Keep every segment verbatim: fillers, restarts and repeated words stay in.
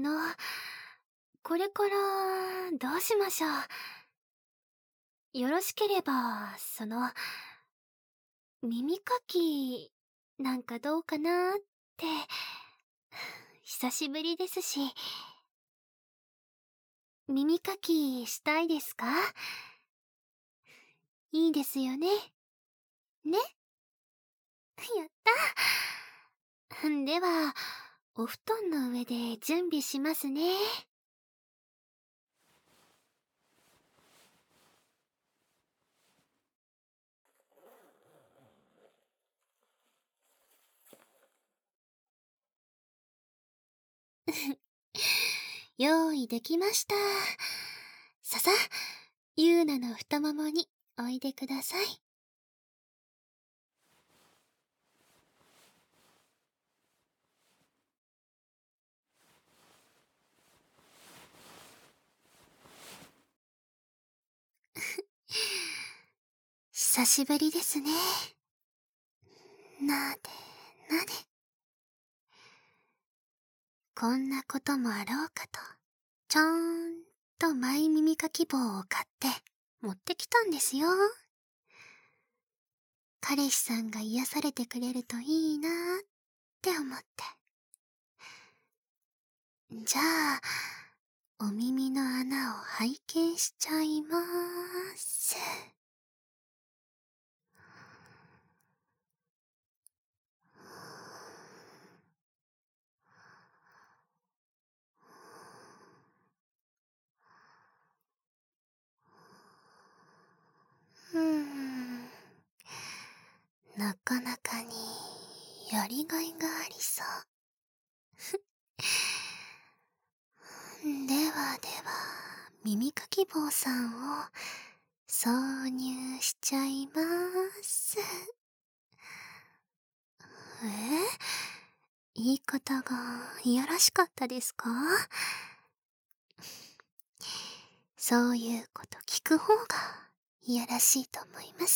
の、これからどうしましょう。よろしければ、その、耳かきなんかどうかなって、久しぶりですし、耳かきしたいですか？いいですよね。ね？やった。では、お布団の上で準備しますね。用意できました。ささ、ゆうなの太ももにおいでください。久しぶりですね。なでなで。こんなこともあろうかと、ちゃんとマイ耳かき棒を買って持ってきたんですよ。彼氏さんが癒されてくれるといいなーって思って。じゃあ、お耳の穴を拝見しちゃいまーす。うーん。なかなかにやりがいがありそう。ではでは、耳かき棒さんを挿入しちゃいまーす。え？言い方がいやらしかったですか？そういうこと聞く方がいやらしいと思います。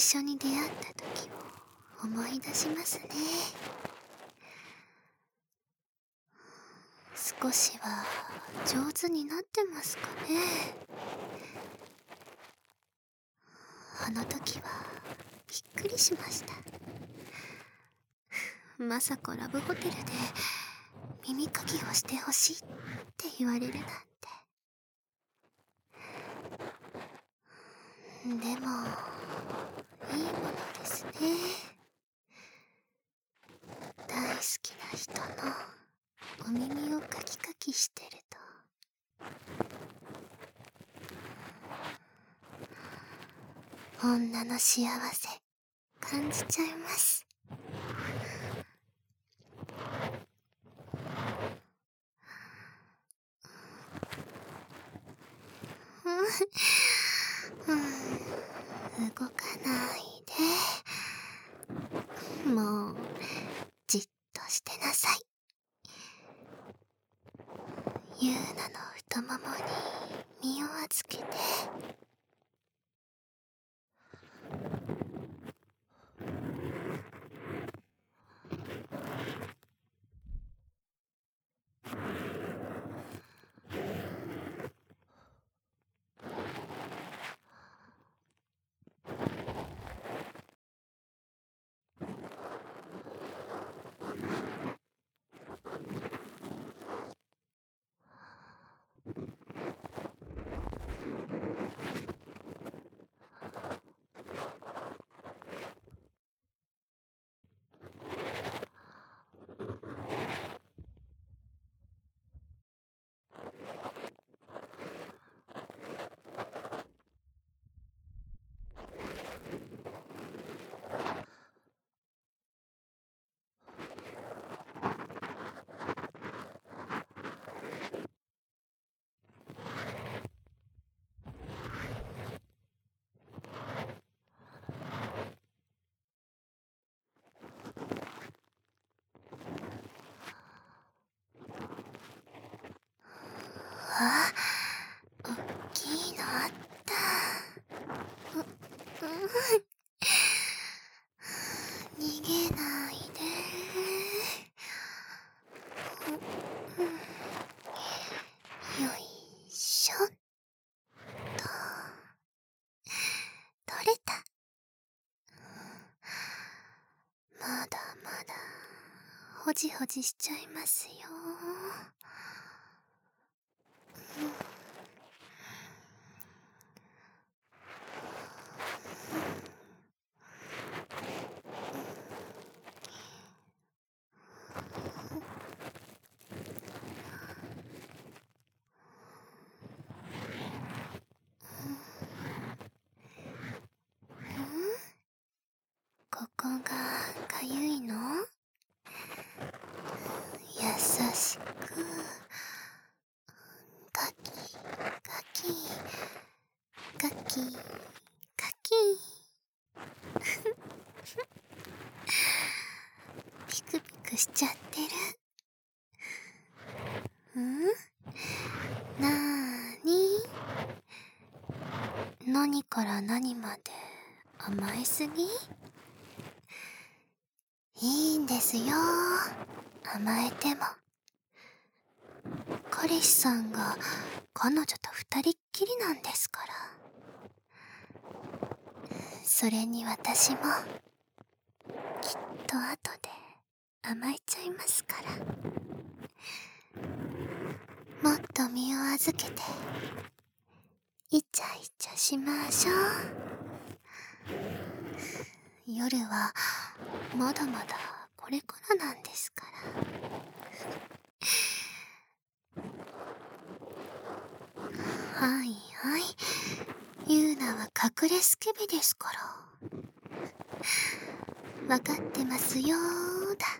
緒に出会った時を思い出しますね。少しは上手になってますかね。あの時はびっくりしました。まさかラブホテルで耳かきをしてほしいって言われるなんて。でもいいものですね。大好きな人のお耳をカキカキしてると、女の幸せ感じちゃいます。うん、動かないで。もうじっとしてなさい。ユーナの太ももに身を預けて。あ、おっきいのあった。う、うん。逃げないで。う、うん。よいしょっと。取れた。まだまだほじほじしちゃいますよ。ここがかゆいの？優しくカキカキカキカキピクピクしちゃってる。ん？なーに？何から何まで甘えすぎ？いいんですよ、甘えても。彼氏さんが彼女と二人っきりなんですから。それに私もきっと後で甘えちゃいますから。もっと身を預けてイチャイチャしましょう。夜はまだまだこれからなんですから。はいはい、ユーナは隠れスケベですから。わかってますよーだ。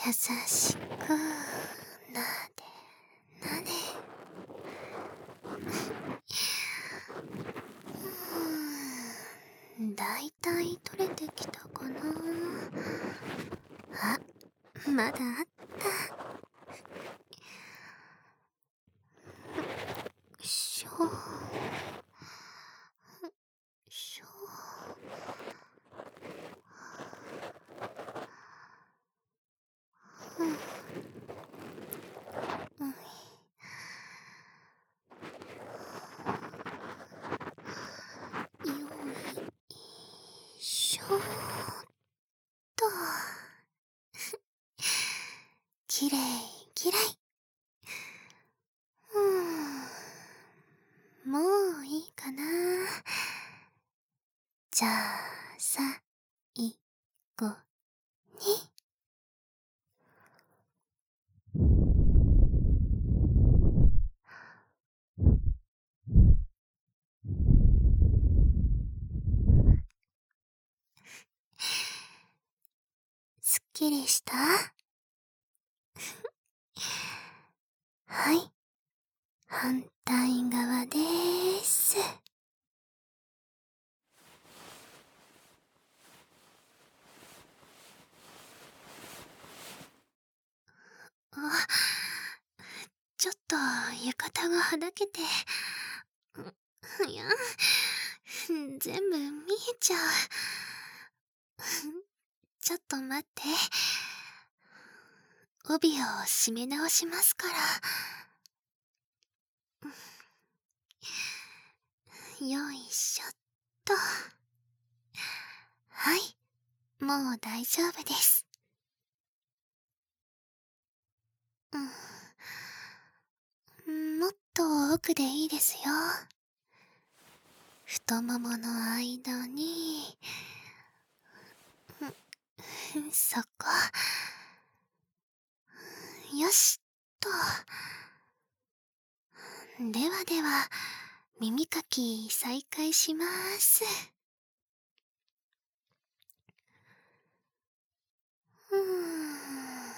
優しくなでなで。うーん、だいたい取れてきたかな。あ、まだあった。しょしょ。うん、うん、よいしょっと。きれいきれい。うーん、もういいかな。じゃあさいごに。すっきりした？はい、反対側でーす。あ、ちょっと浴衣がはだけて、いや、全部見えちゃう。ちょっと待って。帯を締め直しますから。よいしょっと。はい、もう大丈夫です。うん、もっと奥でいいですよ。太ももの間に、そこ。よしっと。ではでは、耳かき再開します。うーん。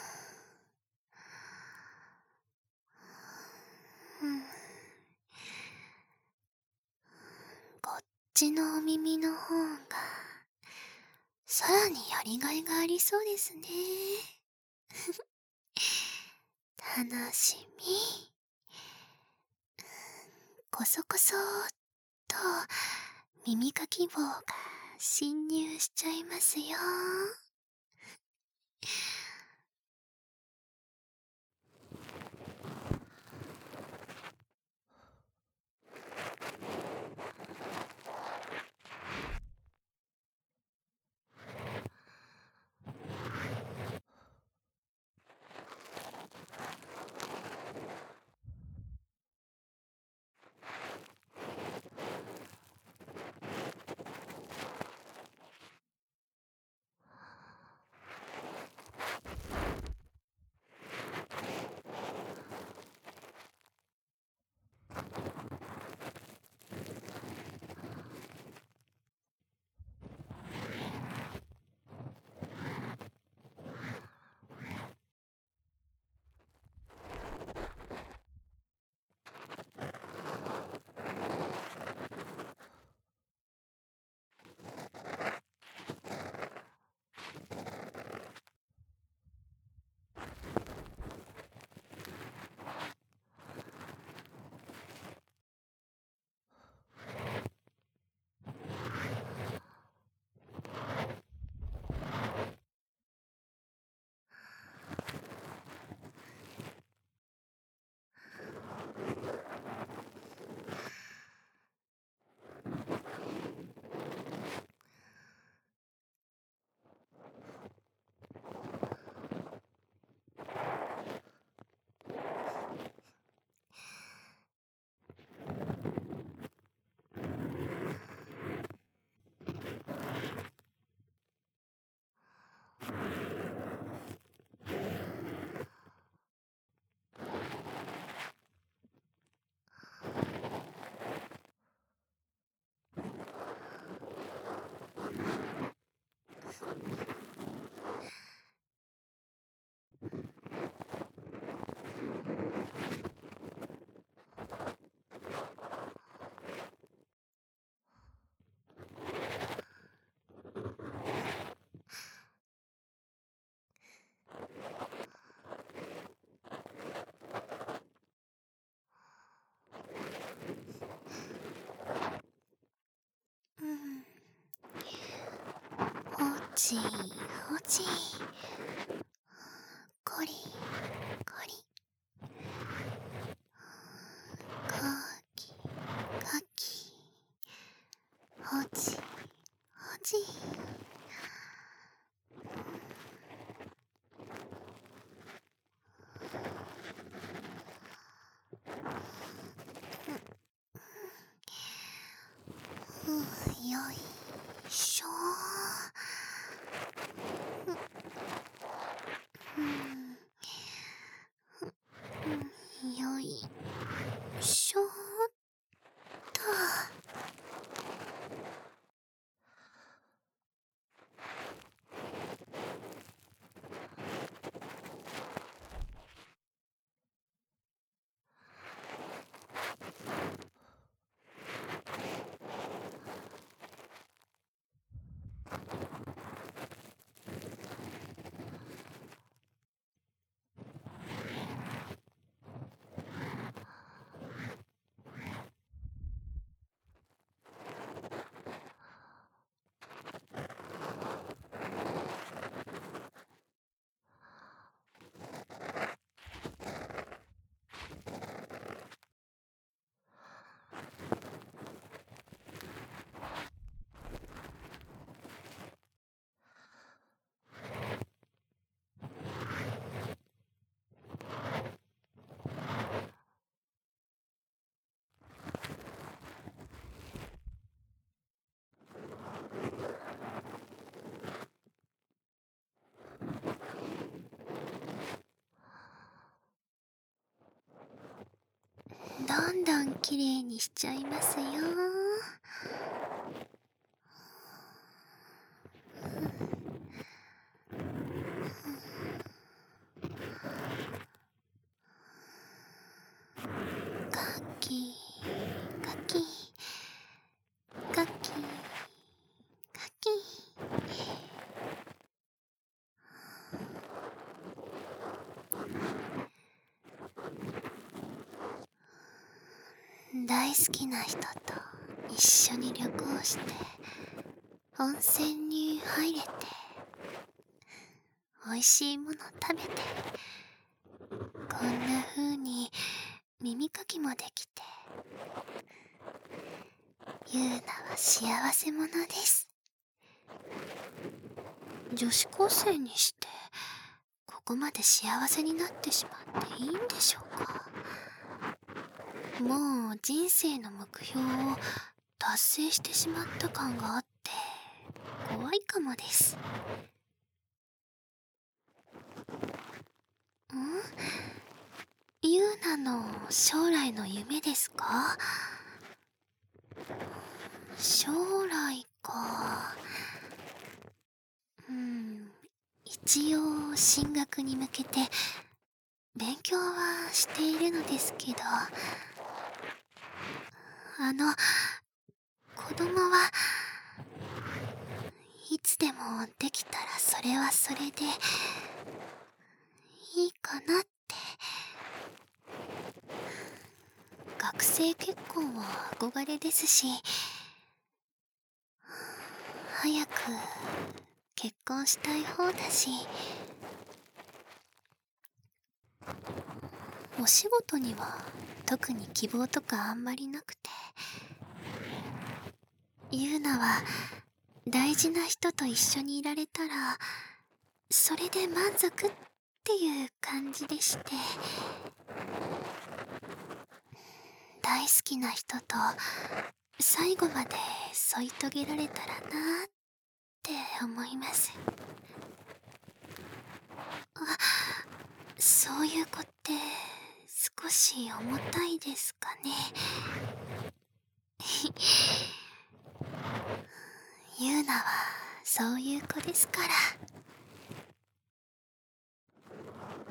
うん、こっちのお耳の方が、さらにやりがいがありそうですね。楽しみ。こそこそーっと耳かき棒が侵入しちゃいますよ。 うん。ほちほち。こりこり。かきかき。ほちほち。ふう、よいしょー。うん、うん、よいしょーっと。どんどんきれいにしちゃいますよ。かきかきかきかき。大好きな人と一緒に旅行して温泉に入れて美味しいもの食べて、こんな風に耳かきもできて、ゆうなは幸せ者です。女子高生にしてここまで幸せになってしまっていいんでしょうか。もう人生の目標を達成してしまった感があって怖いかもです。ん？ゆうなの将来の夢ですか？将来か。うん、一応進学に向けて勉強はしているのですけど、あの、子供はいつでもできたらそれはそれでいいかなって。学生結婚は憧れですし、早く結婚したい方だし、お仕事には特に希望とかあんまりなくて、ゆうなは大事な人と一緒にいられたらそれで満足っていう感じでして、大好きな人と最後まで添い遂げられたらなーって思います。あ、そういう子って少し重たいですかね。ゆうなはそういう子ですから。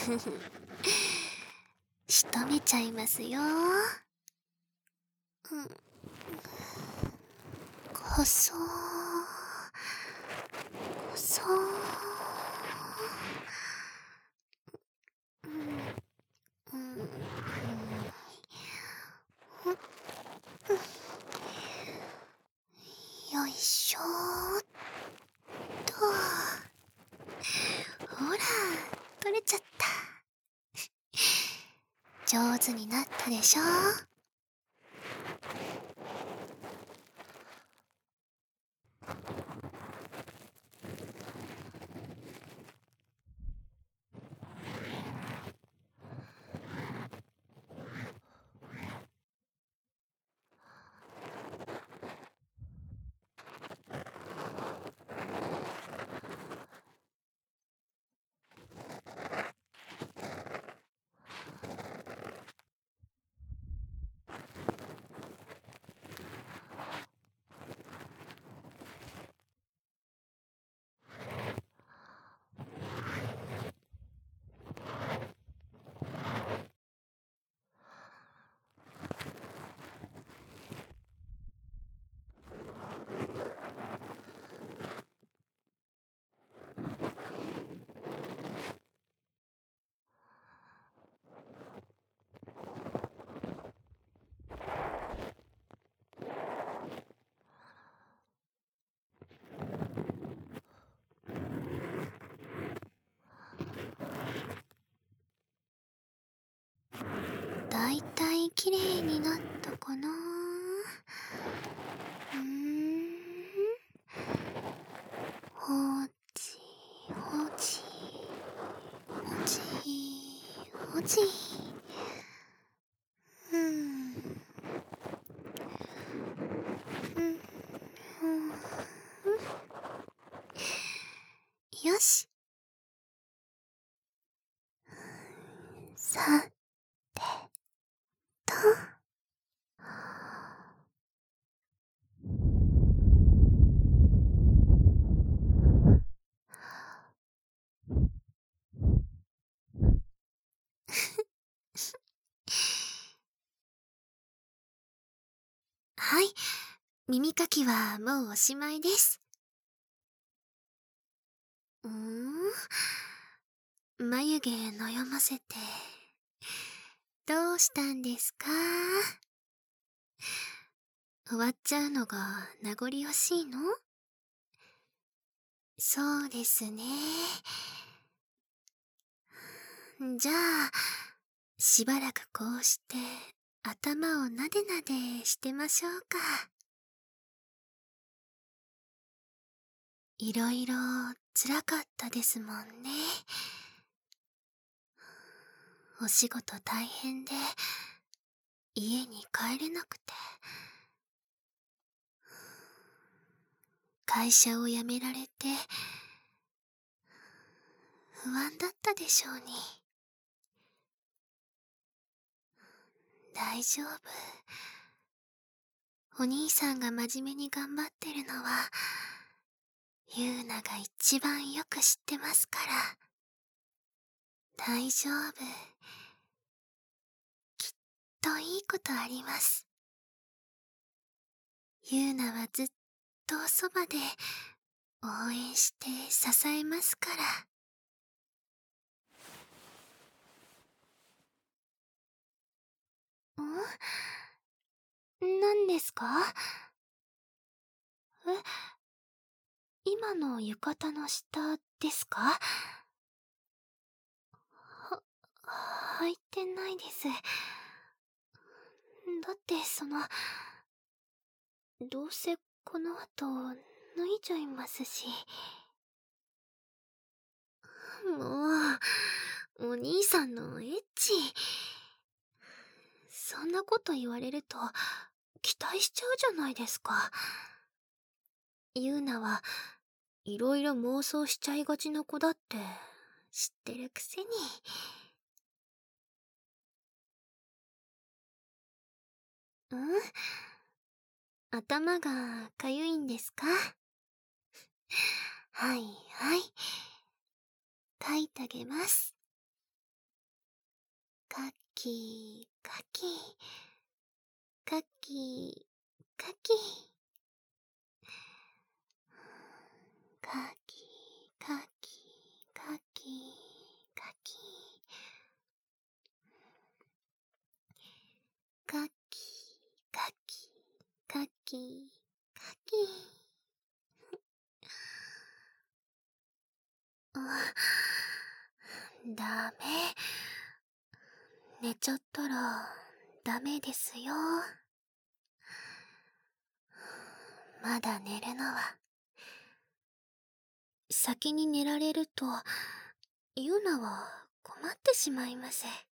仕留めちゃいますよ。うん、こそこそうんうん、よいしょーっと。ほら、取れちゃった。上手になったでしょ。だいたいきれいになったかな。うーん、ほちほちほちほち。うん、うん、うん、よし。さてと。はい、耳かきはもうおしまいです。うーん、眉毛悩ませてどうしたんですか？終わっちゃうのが名残惜しいの？そうですね。じゃあ、しばらくこうして頭をなでなでしてましょうか。いろいろ辛かったですもんね。お仕事大変で家に帰れなくて、会社を辞められて不安だったでしょうに。大丈夫。お兄さんが真面目に頑張ってるのはユーナが一番よく知ってますから。大丈夫。きっといいことあります。ユーナはずっとそばで応援して支えますから。ん？何ですか？え、今の浴衣の下ですか？は、履いてないです。だってその、どうせこの後脱いじゃいますし。もう、お兄さんのエッチ。そんなこと言われると期待しちゃうじゃないですか。ユーナはいろいろ妄想しちゃいがちな子だって知ってるくせに。うん？頭がかゆいんですか？はいはい。かいてあげます。 かきかきかきかきかきかきかきかきかきかきかきかき。あ、ダメ。寝ちゃったらダメですよ。まだ寝るのは。先に寝られるとユナは困ってしまいます。